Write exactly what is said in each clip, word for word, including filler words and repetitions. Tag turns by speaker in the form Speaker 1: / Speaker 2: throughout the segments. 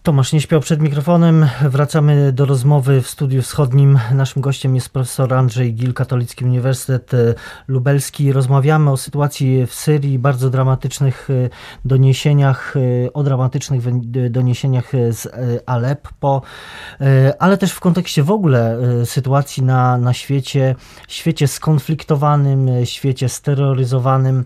Speaker 1: Tomasz nie śpiał przed mikrofonem. Wracamy do rozmowy w Studiu Wschodnim. Naszym gościem jest profesor Andrzej Gil, Katolicki Uniwersytet Lubelski. Rozmawiamy o sytuacji w Syrii, bardzo dramatycznych doniesieniach, o dramatycznych doniesieniach z Aleppo, ale też w kontekście w ogóle sytuacji na, na świecie, świecie skonfliktowanym, świecie steroryzowanym.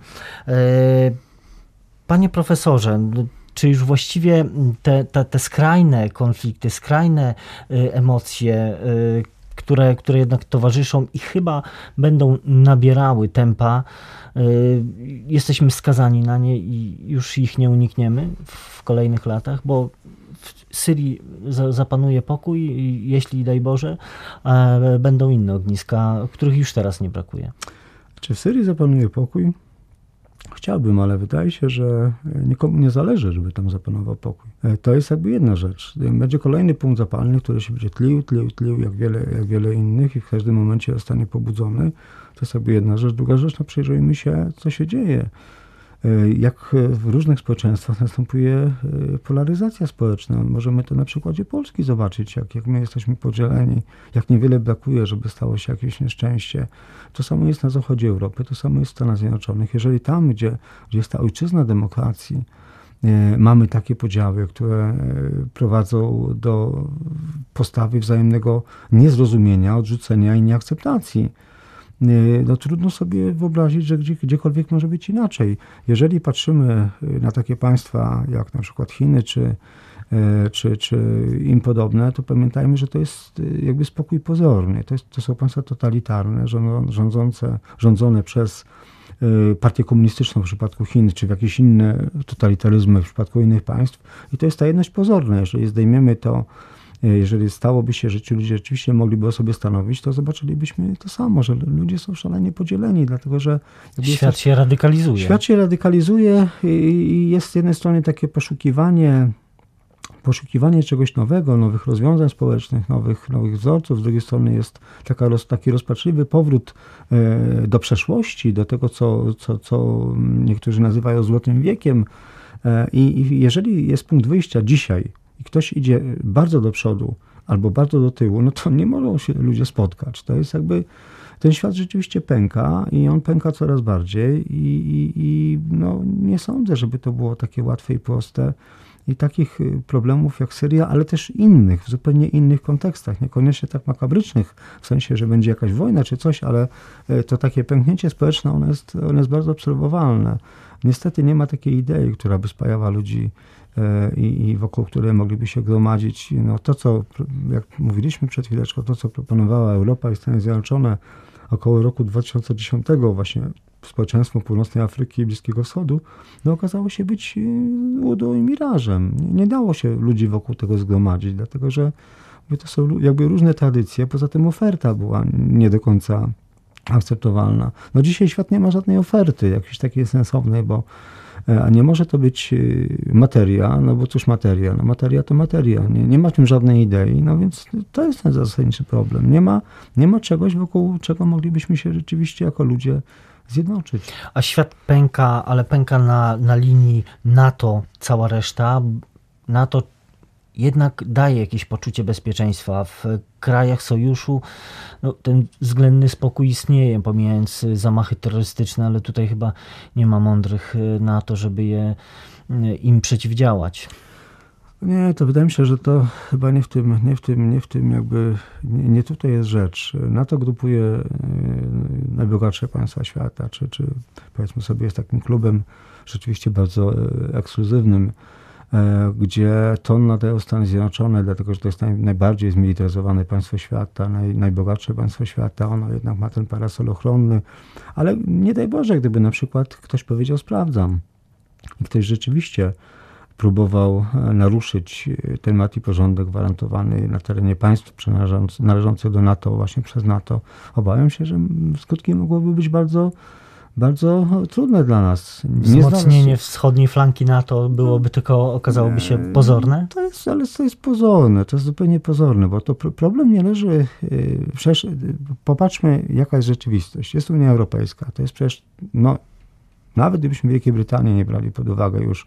Speaker 1: Panie profesorze, czy już właściwie te, te, te skrajne konflikty, skrajne y, emocje, y, które, które jednak towarzyszą i chyba będą nabierały tempa, y, jesteśmy skazani na nie i już ich nie unikniemy w kolejnych latach, bo w Syrii za, zapanuje pokój i jeśli, daj Boże, y, będą inne ogniska, których już teraz nie brakuje.
Speaker 2: Czy w Syrii zapanuje pokój? Chciałbym, ale wydaje się, że nikomu nie zależy, żeby tam zapanował pokój. To jest jakby jedna rzecz. Będzie kolejny punkt zapalny, który się będzie tlił, tlił, tlił, jak wiele, jak wiele innych i w każdym momencie zostanie pobudzony. To jest jakby jedna rzecz. Druga rzecz, no przyjrzyjmy się, co się dzieje. Jak w różnych społeczeństwach następuje polaryzacja społeczna. Możemy to na przykładzie Polski zobaczyć, jak, jak my jesteśmy podzieleni, jak niewiele brakuje, żeby stało się jakieś nieszczęście. To samo jest na zachodzie Europy, to samo jest w Stanach Zjednoczonych. Jeżeli tam, gdzie, gdzie jest ta ojczyzna demokracji, mamy takie podziały, które prowadzą do postawy wzajemnego niezrozumienia, odrzucenia i nieakceptacji, no trudno sobie wyobrazić, że gdzie, gdziekolwiek może być inaczej. Jeżeli patrzymy na takie państwa jak na przykład Chiny czy, czy, czy im podobne, to pamiętajmy, że to jest jakby spokój pozorny. To, jest, to są państwa totalitarne, rządzące, rządzone przez partię komunistyczną w przypadku Chin, czy w jakieś inne totalitaryzmy w przypadku innych państw. I to jest ta jedność pozorna. Jeżeli zdejmiemy to, jeżeli stałoby się, że ci ludzie rzeczywiście mogliby o sobie stanowić, to zobaczylibyśmy to samo, że ludzie są szalenie podzieleni, dlatego że...
Speaker 1: Świat się radykalizuje.
Speaker 2: Świat się radykalizuje i jest z jednej strony takie poszukiwanie, poszukiwanie czegoś nowego, nowych rozwiązań społecznych, nowych, nowych wzorców. Z drugiej strony jest taka, taki rozpaczliwy powrót do przeszłości, do tego, co, co, co niektórzy nazywają złotym wiekiem. I, i jeżeli jest punkt wyjścia dzisiaj, i ktoś idzie bardzo do przodu albo bardzo do tyłu, no to nie mogą się ludzie spotkać. To jest jakby, ten świat rzeczywiście pęka i on pęka coraz bardziej i, i, i no, nie sądzę, żeby to było takie łatwe i proste. I takich problemów jak Syria, ale też innych, w zupełnie innych kontekstach, niekoniecznie tak makabrycznych, w sensie, że będzie jakaś wojna czy coś, ale to takie pęknięcie społeczne, ono jest, ono jest bardzo obserwowalne. Niestety nie ma takiej idei, która by spajała ludzi i, i wokół której mogliby się gromadzić. No to, co, jak mówiliśmy przed chwileczką, to, co proponowała Europa i Stany Zjednoczone około roku dwa tysiące dziesiątego właśnie społeczeństwo Północnej Afryki i Bliskiego Wschodu, no okazało się być łudą i mirażem. Nie, nie dało się ludzi wokół tego zgromadzić, dlatego że to są jakby różne tradycje, poza tym oferta była nie do końca akceptowalna. No dzisiaj świat nie ma żadnej oferty, jakiejś takiej sensownej, bo a nie może to być materia, no bo cóż materia? No materia to materia, nie, nie ma w tym żadnej idei, no więc to jest ten zasadniczy problem. Nie ma, nie ma czegoś, wokół czego moglibyśmy się rzeczywiście jako ludzie zjednoczyć.
Speaker 1: A świat pęka, ale pęka na, na linii NATO, cała reszta. NATO jednak daje jakieś poczucie bezpieczeństwa. W krajach sojuszu no, ten względny spokój istnieje, pomijając zamachy terrorystyczne, ale tutaj chyba nie ma mądrych na to, żeby je, im przeciwdziałać.
Speaker 2: Nie, to wydaje mi się, że to chyba nie w tym, nie w tym, nie w tym jakby, nie, nie tutaj jest rzecz. NATO grupuje najbogatsze państwa świata, czy, czy powiedzmy sobie jest takim klubem rzeczywiście bardzo ekskluzywnym, gdzie ton nadają Stany Zjednoczone, dlatego że to jest naj, najbardziej zmilitaryzowane państwo świata, naj, najbogatsze państwo świata, ono jednak ma ten parasol ochronny, ale nie daj Boże, gdyby na przykład ktoś powiedział sprawdzam i ktoś rzeczywiście próbował naruszyć ten ład i porządek gwarantowany na terenie państw należących do NATO, właśnie przez NATO. Obawiam się, że skutki mogłyby być bardzo, bardzo trudne dla nas.
Speaker 1: Nie Wzmocnienie znaleźć... wschodniej flanki NATO byłoby tylko, okazałoby się pozorne?
Speaker 2: To jest, ale to jest pozorne, to jest zupełnie pozorne, bo to problem nie leży... Przecież popatrzmy, jaka jest rzeczywistość. Jest Unia Europejska, to jest przecież, no, nawet gdybyśmy Wielkiej Brytanii nie brali pod uwagę już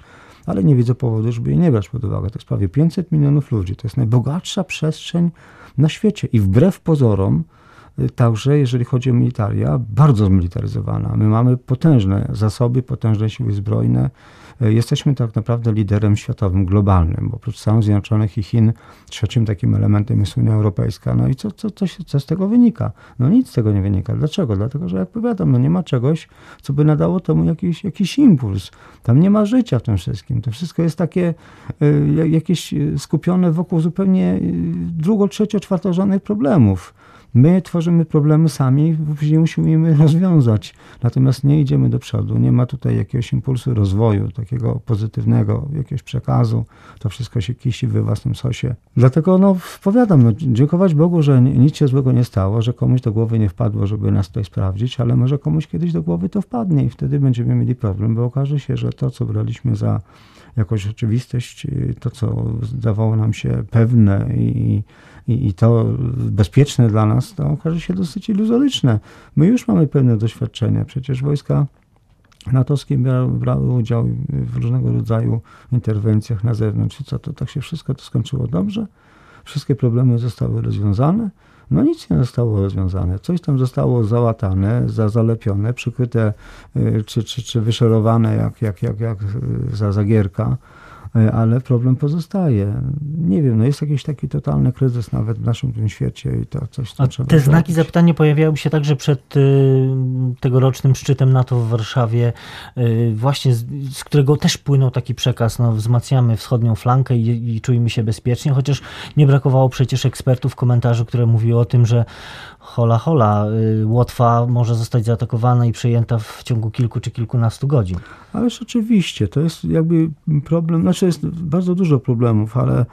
Speaker 2: ale nie widzę powodu, żeby jej nie brać pod uwagę. To jest prawie pięćset milionów ludzi. To jest najbogatsza przestrzeń na świecie i wbrew pozorom, także jeżeli chodzi o militaria, bardzo zmilitaryzowana. My mamy potężne zasoby, potężne siły zbrojne. Jesteśmy tak naprawdę liderem światowym, globalnym, bo oprócz Stanów Zjednoczonych i Chin trzecim takim elementem jest Unia Europejska. No i co, co, co, co z tego wynika? No nic z tego nie wynika. Dlaczego? Dlatego, że jak powiadam, no nie ma czegoś, co by nadało temu jakiś, jakiś impuls. Tam nie ma życia w tym wszystkim. To wszystko jest takie y, jakieś skupione wokół zupełnie drugo, trzecio, czwartorzędnych problemów. My tworzymy problemy sami, później musimy je rozwiązać. Natomiast nie idziemy do przodu. Nie ma tutaj jakiegoś impulsu rozwoju, takiego pozytywnego, jakiegoś przekazu. To wszystko się kiści we własnym sosie. Dlatego no, powiadam, no, dziękować Bogu, że nic się złego nie stało, że komuś do głowy nie wpadło, żeby nas tutaj sprawdzić, ale może komuś kiedyś do głowy to wpadnie i wtedy będziemy mieli problem, bo okaże się, że to, co braliśmy za jakąś rzeczywistość, to, co zdawało nam się pewne i I, i to bezpieczne dla nas, to okaże się dosyć iluzoryczne. My już mamy pewne doświadczenia. Przecież wojska natowskie brały udział w różnego rodzaju interwencjach na zewnątrz. I co, to tak się wszystko to skończyło dobrze? Wszystkie problemy zostały rozwiązane? No nic nie zostało rozwiązane. Coś tam zostało załatane, za, zalepione, przykryte czy, czy, czy wyszorowane jak, jak, jak, jak za zagierka. Ale problem pozostaje. Nie wiem, no jest jakiś taki totalny kryzys nawet w naszym tym świecie i to coś tam
Speaker 1: A
Speaker 2: trzeba
Speaker 1: te znaki
Speaker 2: zrobić.
Speaker 1: zapytania pojawiały się także przed y, tegorocznym szczytem NATO w Warszawie, y, właśnie z, z którego też płynął taki przekaz, no wzmacniamy wschodnią flankę i, i czujmy się bezpiecznie, chociaż nie brakowało przecież ekspertów komentarzy, które mówiły o tym, że hola hola, y, Łotwa może zostać zaatakowana i przejęta w ciągu kilku czy kilkunastu godzin.
Speaker 2: Ależ oczywiście, to jest jakby problem, znaczy jest bardzo dużo problemów, ale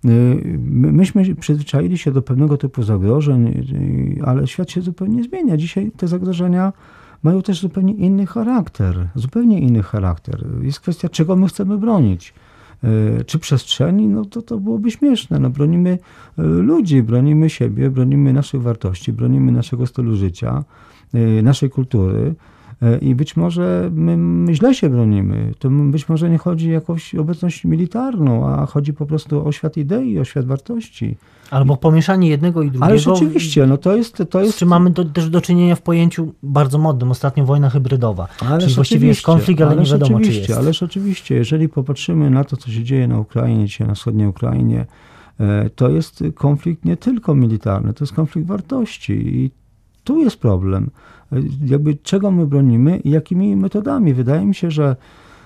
Speaker 2: my, myśmy przyzwyczaili się do pewnego typu zagrożeń, ale świat się zupełnie zmienia. Dzisiaj te zagrożenia mają też zupełnie inny charakter, zupełnie inny charakter. Jest kwestia, czego my chcemy bronić. Czy przestrzeni, no to to byłoby śmieszne. No, bronimy ludzi, bronimy siebie, bronimy naszych wartości, bronimy naszego stylu życia, naszej kultury. I być może my, my źle się bronimy. To być może nie chodzi o jakąś obecność militarną, a chodzi po prostu o świat idei, o świat wartości.
Speaker 1: Albo pomieszanie jednego i drugiego.
Speaker 2: Ależ oczywiście, no to jest... To jest...
Speaker 1: Z czym mamy do, też do czynienia w pojęciu bardzo modnym, ostatnio wojna hybrydowa.
Speaker 2: Ależ
Speaker 1: Czyli właściwie jest konflikt, ale nie wiadomo, czy jest.
Speaker 2: Ależ oczywiście, jeżeli popatrzymy na to, co się dzieje na Ukrainie, dzisiaj na wschodniej Ukrainie, to jest konflikt nie tylko militarny, to jest konflikt wartości i tu jest problem. Jakby czego my bronimy i jakimi metodami. Wydaje mi się, że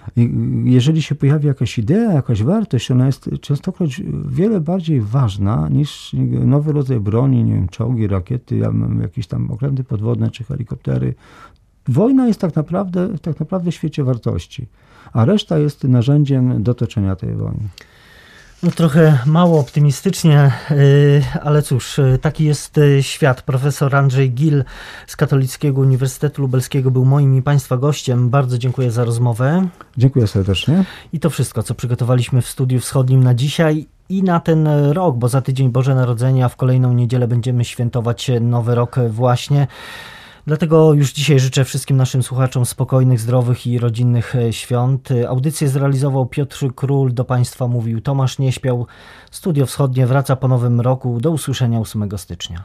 Speaker 2: jeżeli się pojawi jakaś idea, jakaś wartość, ona jest częstokroć wiele bardziej ważna niż nowy rodzaj broni, nie wiem, czołgi, rakiety, jakieś tam okręty podwodne czy helikoptery. Wojna jest tak naprawdę, tak naprawdę w świecie wartości, a reszta jest narzędziem do toczenia tej wojny.
Speaker 1: No trochę mało optymistycznie, ale cóż, taki jest świat. Profesor Andrzej Gil z Katolickiego Uniwersytetu Lubelskiego był moim i Państwa gościem. Bardzo dziękuję za rozmowę.
Speaker 2: Dziękuję serdecznie.
Speaker 1: I to wszystko, co przygotowaliśmy w Studiu Wschodnim na dzisiaj i na ten rok, bo za tydzień Boże Narodzenie, a w kolejną niedzielę będziemy świętować Nowy Rok właśnie. Dlatego już dzisiaj życzę wszystkim naszym słuchaczom spokojnych, zdrowych i rodzinnych świąt. Audycję zrealizował Piotr Król, do Państwa mówił Tomasz Nieśpiał. Studio Wschodnie wraca po nowym roku. Do usłyszenia ósmego stycznia.